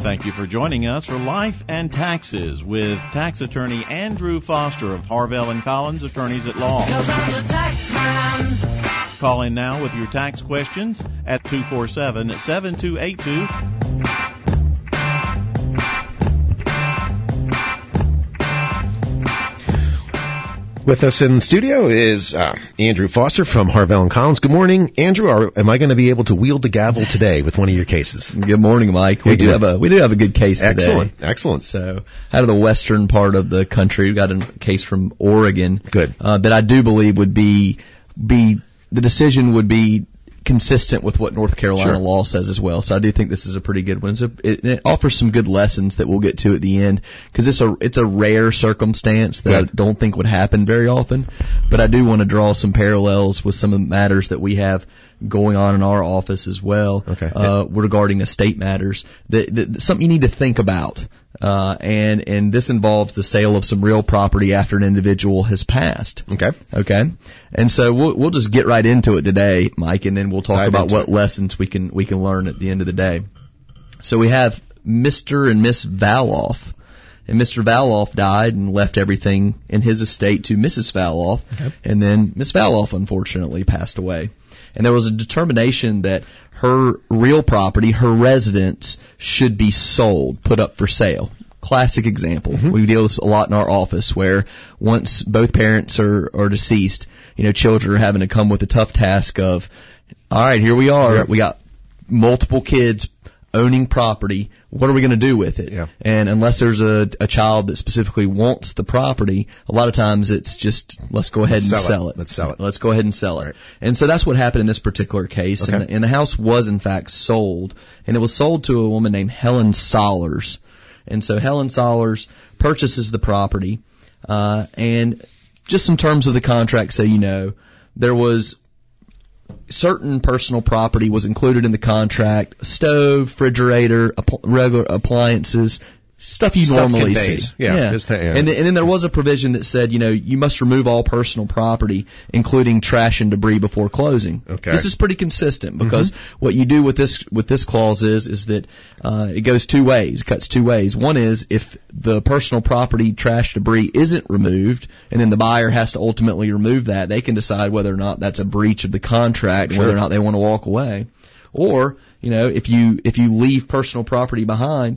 Thank you for joining us for Life and Taxes with tax attorney Andrew Foster of Harvell and Collins Attorneys at Law. 'Cause I'm the tax man. Call in now with your tax questions at 247-7282. With us in studio is Andrew Foster from Harvell and Collins. Good morning, Andrew. Am I going to be able to wield the gavel today with one of your cases? Good morning, Mike. We do have a good case today. Excellent. So, out of the western part of the country, we got a case from Oregon. Good. That I do believe would be the decision would be consistent with what North Carolina law says as well. So I do think this is a pretty good one. It offers some good lessons that we'll get to at the end, because it's a rare circumstance that I don't think would happen very often. But I do want to draw some parallels with some of the matters that we have going on in our office as well, regarding estate matters. Something you need to think about. And this involves the sale of some real property after an individual has passed. Okay. And so we'll just get right into it today, Mike, and then we'll talk about what lessons we can learn at the end of the day. So we have Mr. and Miss Valoff. And Mr. Valoff died and left everything in his estate to Mrs. Valoff. And then Miss Valoff unfortunately passed away. And there was a determination that her real property, her residence, should be sold, put up for sale. Classic example. We deal with this a lot in our office, where once both parents are deceased, children are having to come with the tough task of, all right, here we are. We got multiple kids owning property. What are we going to do with it? And unless there's a child that specifically wants the property, a lot of times it's just, let's go ahead and sell it. Let's sell it. Let's go ahead and sell it. And so that's what happened in this particular case. And the house was in fact sold, and it was sold to a woman named Helen Sollers. And so Helen Sollers purchases the property, and just some terms of the contract, so you know, there was certain personal property was included in the contract: stove, refrigerator, regular appliances, stuff you normally see. And then there was a provision that said, you must remove all personal property, including trash and debris, before closing. This is pretty consistent, because what you do with this clause is that it goes two ways, cuts two ways. One is, if the personal property, trash, debris isn't removed, and then the buyer has to ultimately remove that, they can decide whether or not that's a breach of the contract, and whether or not they want to walk away. Or, if you leave personal property behind,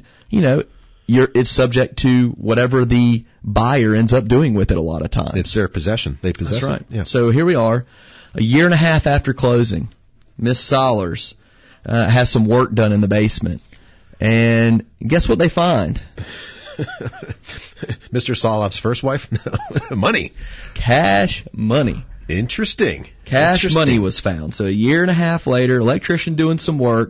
it's subject to whatever the buyer ends up doing with it a lot of times. It's their possession. They possess it. That's right. Yeah. So here we are, a year and a half after closing. Miss Sollers has some work done in the basement. And guess what they find? Mr. Soloff's first wife? Money. Cash money. Interesting. Cash money was found. So a year and a half later, electrician doing some work,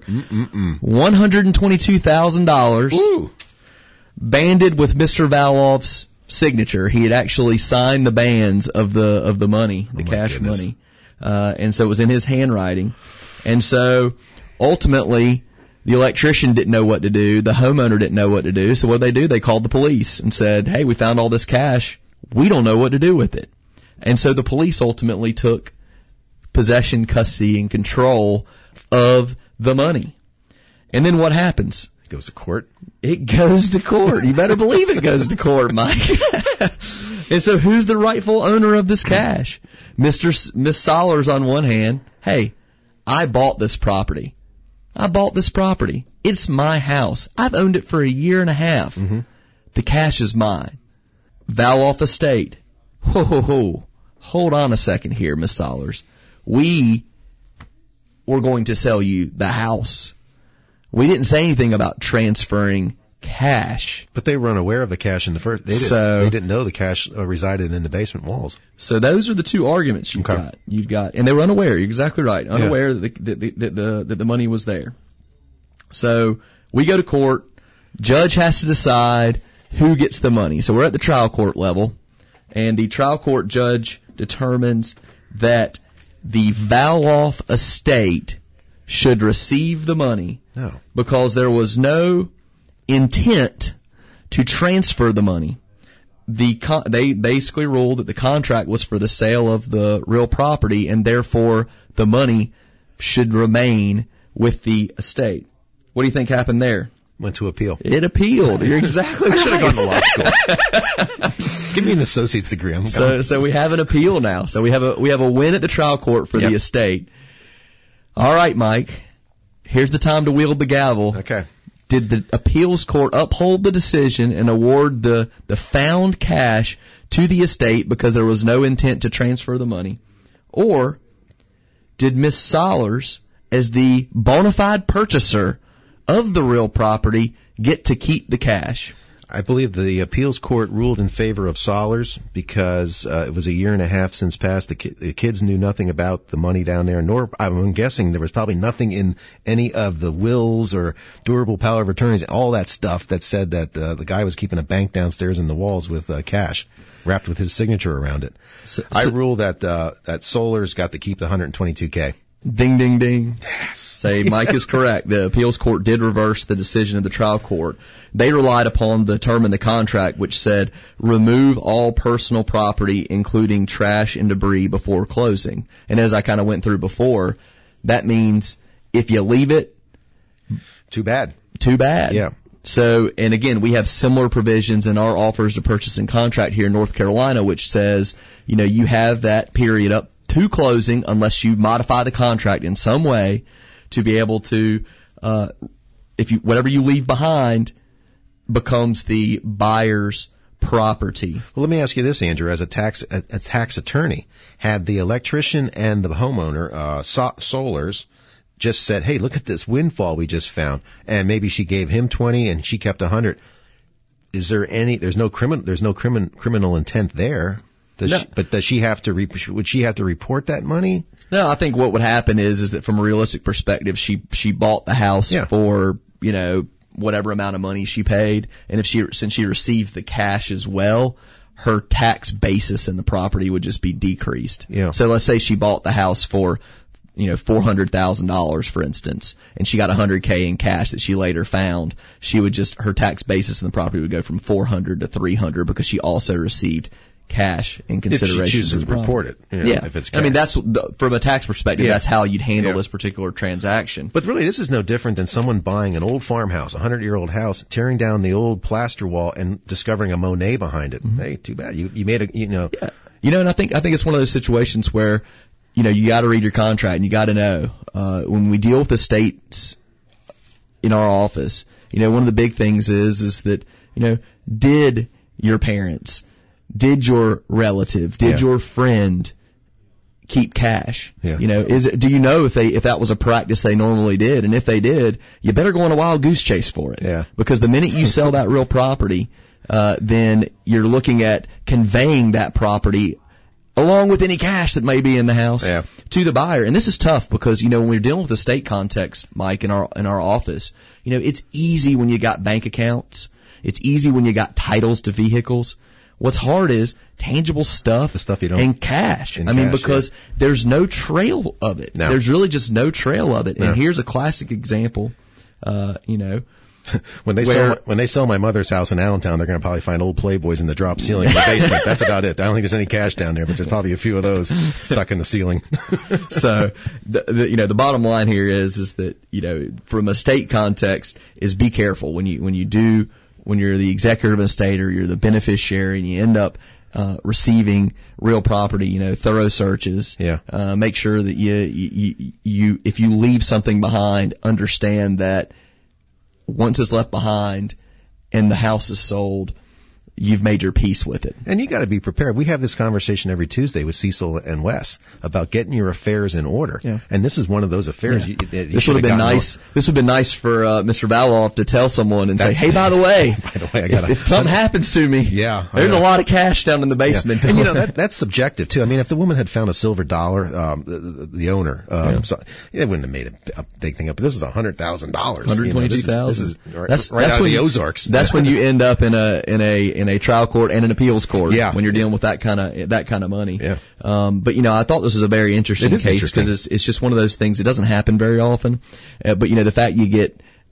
$122,000. Banded with Mr. Valoff's signature. He had actually signed the bands of the money, the cash money. And so it was in his handwriting. And so ultimately, the electrician didn't know what to do. The homeowner didn't know what to do. So what did they do? They called the police and said, hey, we found all this cash. We don't know what to do with it. And so the police ultimately took possession, custody, and control of the money. And then what happens? It goes to court. It goes to court. You better believe it goes to court, Mike. And so who's the rightful owner of this cash? Miss Sollers on one hand. Hey, I bought this property. It's my house. I've owned it for a year and a half. The cash is mine. Valoff Estate. Hold on a second here, Miss Sollers. We were going to sell you the house. We didn't say anything about transferring cash. But they were unaware of the cash in the first. They didn't know the cash resided in the basement walls. So those are the two arguments you've got. And they were unaware. You're exactly right. Unaware that the money was there. So we go to court. Judge has to decide who gets the money. So we're at the trial court level, and the trial court judge determines that the Valoff estate should receive the money because there was no intent to transfer the money. They basically ruled that the contract was for the sale of the real property, and therefore the money should remain with the estate. What do you think happened there? Went to appeal. It appealed. You're exactly right. I should have gone to law school. Give me an associate's degree. So we have an appeal now. So we have a win at the trial court for the estate. All right, Mike. Here's the time to wield the gavel. Okay. Did the appeals court uphold the decision and award the found cash to the estate because there was no intent to transfer the money? Or did Miss Solers, as the bona fide purchaser of the real property, get to keep the cash? I believe the appeals court ruled in favor of Solers because it was a year and a half since passed. The kids knew nothing about the money down there, nor I'm guessing there was probably nothing in any of the wills or durable power of attorneys, all that stuff that said that the guy was keeping a bank downstairs in the walls with cash wrapped with his signature around it. I rule that Solers got to keep the $122K. Ding, ding, ding. Yes. Say Mike is correct. The appeals court did reverse the decision of the trial court. They relied upon the term in the contract which said, remove all personal property, including trash and debris, before closing. And as I kind of went through before, that means if you leave it, too bad. Too bad. Yeah. So, and again, we have similar provisions in our offers to purchase and contract here in North Carolina, which says, you have that period up to closing unless you modify the contract in some way to be able to, whatever you leave behind becomes the buyer's property. Well, let me ask you this, Andrew, as a tax attorney, had the electrician and the homeowner, Solers, just said, hey, look at this windfall we just found, and maybe she gave him 20 and she kept 100. There's no criminal intent there. Does she have to would she have to report that money? No, I think what would happen is that from a realistic perspective, she bought the house for, whatever amount of money she paid. And since she received the cash as well, her tax basis in the property would just be decreased. Yeah. So let's say she bought the house for, $400,000, for instance, and she got $100K in cash that she later found. Her tax basis in the property would go from $400 to $300 because she also received cash in consideration. If she chooses to report it. If it's cash. I mean, that's from a tax perspective, that's how you'd handle this particular transaction. But really, this is no different than someone buying an old farmhouse, a 100-year-old house, tearing down the old plaster wall and discovering a Monet behind it. Mm-hmm. Hey, too bad. You made a, Yeah. And I think it's one of those situations where, you got to read your contract and you got to know, when we deal with estates in our office, one of the big things is that, did your parents, did your relative, did your friend keep cash? Yeah. Do you know if that was a practice they normally did? And if they did, you better go on a wild goose chase for it. Yeah. Because the minute you sell that real property, then you're looking at conveying that property along with any cash that may be in the house to the buyer. And this is tough because, when we're dealing with the state context, Mike, in our office, it's easy when you got bank accounts. It's easy when you got titles to vehicles. What's hard is tangible stuff, the stuff you don't, and cash. Because there's no trail of it. No. There's really just no trail of it. No. And here's a classic example, When they sell my mother's house in Allentown, they're going to probably find old Playboys in the drop ceiling in the basement. That's about it. I don't think there's any cash down there, but there's probably a few of those stuck in the ceiling. So, the bottom line here is that, from a state context, is be careful when you're the executor of an estate or you're the beneficiary and you end up receiving real property, thorough searches. Yeah. Make sure that you if you leave something behind, understand that once it's left behind and the house is sold, you've made your peace with it. And you got to be prepared. We have this conversation every Tuesday with Cecil and Wes about getting your affairs in order. Yeah. And this is one of those affairs. Yeah. This would have been nice. This would have been nice for Mr. Valoff to tell someone and say, "Hey, by the way, if something happens to me, there's a lot of cash down in the basement." Yeah. And that's subjective too. I mean, if the woman had found a silver dollar, the owner, so they wouldn't have made a big thing up. But this is $100,000. $122,000. This is right out of the Ozarks. That's when you end up in a trial court and an appeals court when you're dealing with that kind of money. Yeah. But I thought this was a very interesting case because it's just one of those things that doesn't happen very often. But the fact you get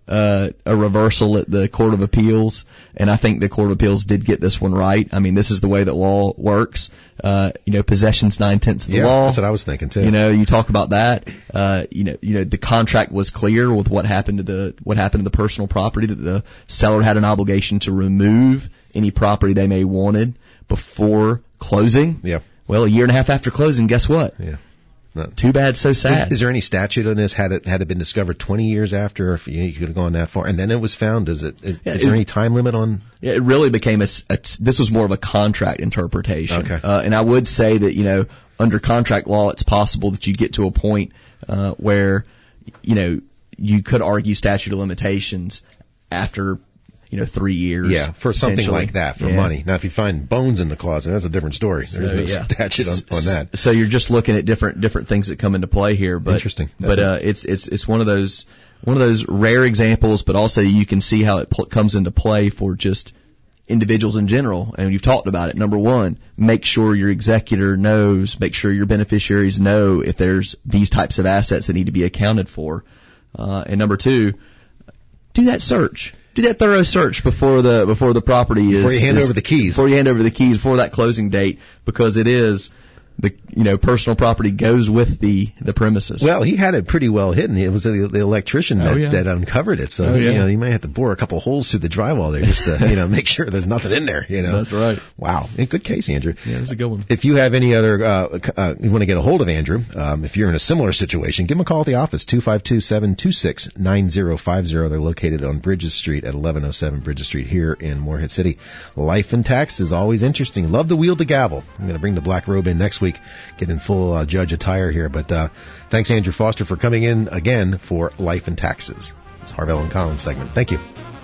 a reversal at the Court of Appeals, and I think the Court of Appeals did get this one right. I mean, this is the way that law works. Possession's 9/10 of the law. That's what I was thinking too. You talk about that. The contract was clear with what happened to the personal property, that the seller had an obligation to remove any property they may wanted before closing. Yeah. Well, a year and a half after closing, guess what? Yeah. Too bad, so sad. Is there any statute on this? Had it been discovered 20 years after, if you could have gone that far, and then it was found? Is there any time limit on? It really became this was more of a contract interpretation. Okay. And I would say that, under contract law, it's possible that you get to a point, where, you could argue statute of limitations after, 3 years. Yeah, for something like that, for money. Now, if you find bones in the closet, that's a different story. There's no statute on that. So you're just looking at different things that come into play here. But, interesting. It's one of those rare examples, but also you can see how it comes into play for just individuals in general. And you've talked about it. Number one, make sure your executor knows, make sure your beneficiaries know if there's these types of assets that need to be accounted for. And number two, do that search. Do that thorough search before the property is. Before you hand over the keys. Before you hand over the keys, before that closing date, because it is the personal property goes with the premises. Well, he had it pretty well hidden. It was the electrician that uncovered it. So you may have to bore a couple holes through the drywall there just to make sure there's nothing in there. That's right. Wow, good case, Andrew. Yeah, that's a good one. If you have any other, you want to get a hold of Andrew, if you're in a similar situation, give him a call at the office 252-726-9050. They're located on Bridges Street at 1107 Bridges Street here in Morehead City. Life and tax is always interesting. Love to wield the gavel. I'm going to bring the black robe in next week. Get in full judge attire here. But thanks, Andrew Foster, for coming in again for Life and Taxes. It's Harvell and Collins segment. Thank you.